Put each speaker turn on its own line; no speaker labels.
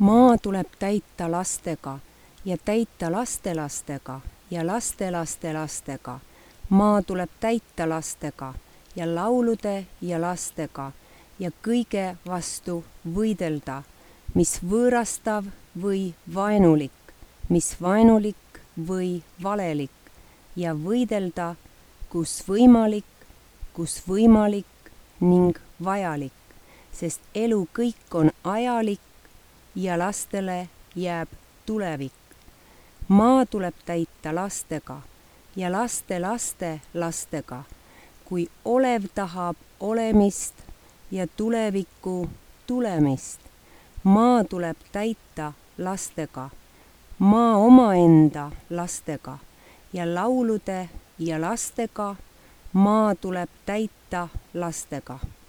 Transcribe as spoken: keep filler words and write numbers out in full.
Maa tuleb täita lastega ja täita lastelastega ja lastelastelastega. Maa tuleb täita lastega ja laulude ja lastega ja kõige vastu võidelda, mis võõrastav või vaenulik, mis vaenulik või valelik, ja võidelda, kus võimalik, kus võimalik ning vajalik, sest elu kõik on ajalik ja lastele jääb tulevik. Maa tuleb täita lastega ja laste laste lastega, kui olev tahab olemist ja tuleviku tulemist. Maa tuleb täita lastega, maa omaenda lastega ja laulude ja lastega. Maa tuleb täita lastega.